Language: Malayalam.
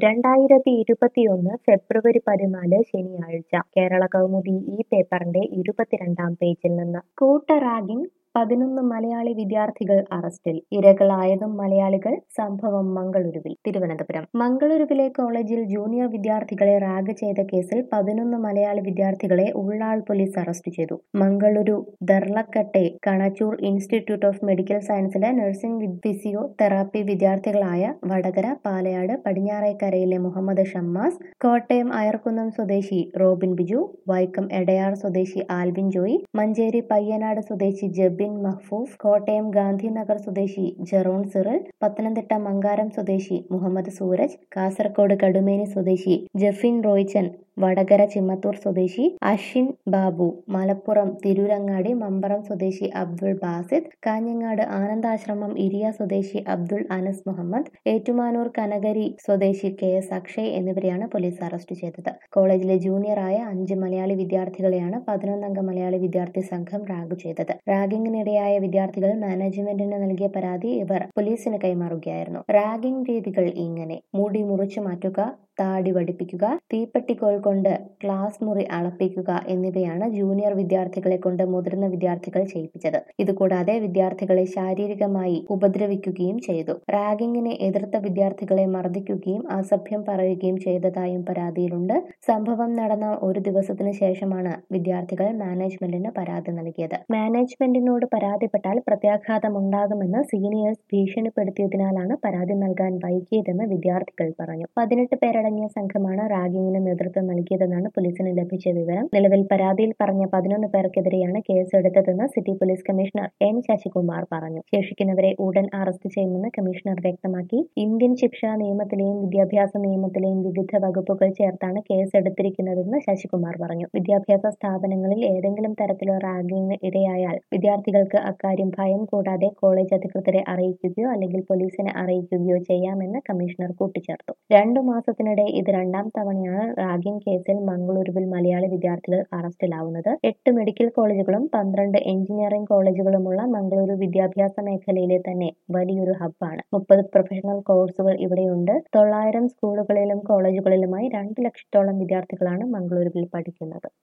2021 ഫെബ്രുവരി 14 ശനിയാഴ്ച കേരള കൗമുദി ഈ പേപ്പറിന്റെ 22-ാം പേജിൽ നിന്ന് കൂട്ട റാഗിംഗ് 11 മലയാളി വിദ്യാർത്ഥികൾ അറസ്റ്റിൽ ഇരകളായതും മലയാളികൾ സംഭവം മംഗളുരുവിൽ തിരുവനന്തപുരം മംഗളുരുവിലെ കോളേജിൽ ജൂനിയർ വിദ്യാർത്ഥികളെ റാഗ് ചെയ്ത കേസിൽ 11 മലയാളി വിദ്യാർത്ഥികളെ ഉള്ളാൾ പോലീസ് അറസ്റ്റ് ചെയ്തു. Mangaluru Deralakatte Kanachur institute of medical സയൻസിലെ നഴ്സിംഗ് ഫിസിയോ തെറാപ്പി വിദ്യാർത്ഥികളായ വടകര, പാലയാട്, പടിഞ്ഞാറേക്കരയിലെ മുഹമ്മദ് ഷമ്മാസ്, കോട്ടയം അയർക്കുന്നം സ്വദേശി റോബിൻ ബിജു, വൈക്കം എടയാർ സ്വദേശി ആൽവിൻ ജോയി, മഞ്ചേരി പയ്യനാട് സ്വദേശി ജബിൻ മഹ്ഫൂഫ്, കോട്ടയം ഗാന്ധിനഗർ സ്വദേശി ജെറോൺ സിറിൽ, പത്തനംതിട്ട മങ്കാരം സ്വദേശി മുഹമ്മദ് സൂരജ്, കാസർഗോഡ് കടുമേനി സ്വദേശി ജെഫിൻ റോയ്ച്ചൻ, വടകര ചിമ്മത്തൂർ സ്വദേശി അഷിൻ ബാബു, മലപ്പുറം തിരൂരങ്ങാടി മമ്പറം സ്വദേശി അബ്ദുൾ ബാസിദ്, കാഞ്ഞങ്ങാട് ആനന്ദാശ്രമം ഇരിയ സ്വദേശി അബ്ദുൾ അനസ് മുഹമ്മദ്, ഏറ്റുമാനൂർ കനകരി സ്വദേശി KS അക്ഷയ് എന്നിവരെയാണ് പോലീസ് അറസ്റ്റ് ചെയ്തത്. കോളേജിലെ ജൂനിയറായ 5 മലയാളി വിദ്യാർത്ഥികളെയാണ് 11-അംഗ മലയാളി വിദ്യാർത്ഥി സംഘം റാഗ് ചെയ്തത്. റാഗിങ്ങിനിടയായ വിദ്യാർത്ഥികൾ മാനേജ്മെന്റിന് നൽകിയ പരാതി ഇവർ പോലീസിന് കൈമാറുകയായിരുന്നു. റാഗിംഗ് രീതികൾ ഇങ്ങനെ: മുടി മുറിച്ചു മാറ്റുക, താടി വടിപ്പിക്കുക, തീപ്പെട്ടിക്കോൽ കൊണ്ട് ക്ലാസ് മുറി അളപ്പിക്കുക എന്നിവയാണ് ജൂനിയർ വിദ്യാർത്ഥികളെ കൊണ്ട് മുതിർന്ന വിദ്യാർത്ഥികൾ ചെയ്യിപ്പിച്ചത്. ഇതുകൂടാതെ വിദ്യാർത്ഥികളെ ശാരീരികമായി ഉപദ്രവിക്കുകയും ചെയ്തു. റാഗിങ്ങിനെ എതിർത്ത വിദ്യാർത്ഥികളെ മർദ്ദിക്കുകയും അസഭ്യം പറയുകയും ചെയ്തതായും പരാതിയിലുണ്ട്. സംഭവം നടന്ന ഒരു ദിവസത്തിന് ശേഷമാണ് വിദ്യാർത്ഥികൾ മാനേജ്മെന്റിന് പരാതി നൽകിയത്. മാനേജ്മെന്റിനോട് പരാതിപ്പെട്ടാൽ പ്രത്യാഘാതമുണ്ടാകുമെന്ന് സീനിയേഴ്സ് ഭീഷണിപ്പെടുത്തിയതിനാലാണ് പരാതി നൽകാൻ വൈകിയതെന്ന് വിദ്യാർത്ഥികൾ പറഞ്ഞു. 18 പേരടങ്ങിയ സംഘമാണ് റാഗിങ്ങിന് നേതൃത്വം നൽകിയതെന്നാണ് പോലീസിന് ലഭിച്ച വിവരം. നിലവിൽ പരാതിയിൽ പറഞ്ഞ 11 പേർക്കെതിരെയാണ് കേസെടുത്തതെന്ന് city police commissioner N Sasikumar പറഞ്ഞു. ശേഷിക്കുന്നവരെ ഉടൻ അറസ്റ്റ് ചെയ്യുമെന്ന് കമ്മീഷണർ വ്യക്തമാക്കി. ഇന്ത്യൻ ശിക്ഷാ നിയമത്തിലെയും വിദ്യാഭ്യാസ നിയമത്തിലെയും വിവിധ വകുപ്പുകൾ ചേർത്താണ് കേസെടുത്തിരിക്കുന്നതെന്ന് ശശികുമാർ പറഞ്ഞു. വിദ്യാഭ്യാസ സ്ഥാപനങ്ങളിൽ ഏതെങ്കിലും തരത്തിലുള്ള റാഗിങ്ങിന് ഇരയായാൽ വിദ്യാർത്ഥികൾക്ക് അക്കാര്യം ഭയം കൂടാതെ കോളേജ് അധികൃതരെ അറിയിക്കുകയോ അല്ലെങ്കിൽ പോലീസിനെ അറിയിക്കുകയോ ചെയ്യാമെന്ന് കമ്മീഷണർ കൂട്ടിച്ചേർത്തു. 2 മാസത്തിനിടെ ഇത് 2ാം തവണയാണ് റാഗിംഗ് കേസിൽ മംഗളുരുവിൽ മലയാളി വിദ്യാർത്ഥികൾ അറസ്റ്റിലാവുന്നത്. 8 മെഡിക്കൽ കോളേജുകളും 12 എഞ്ചിനീയറിംഗ് കോളേജുകളുമുള്ള മംഗളുരു വിദ്യാഭ്യാസ മേഖലയിലെ തന്നെ വലിയൊരു ഹബ്ബാണ്. 30 പ്രൊഫഷണൽ കോഴ്സുകൾ ഇവിടെയുണ്ട്. 900 സ്കൂളുകളിലും കോളേജുകളിലുമായി 2 ലക്ഷത്തോളം വിദ്യാർത്ഥികളാണ് മംഗളുരുവിൽ പഠിക്കുന്നത്.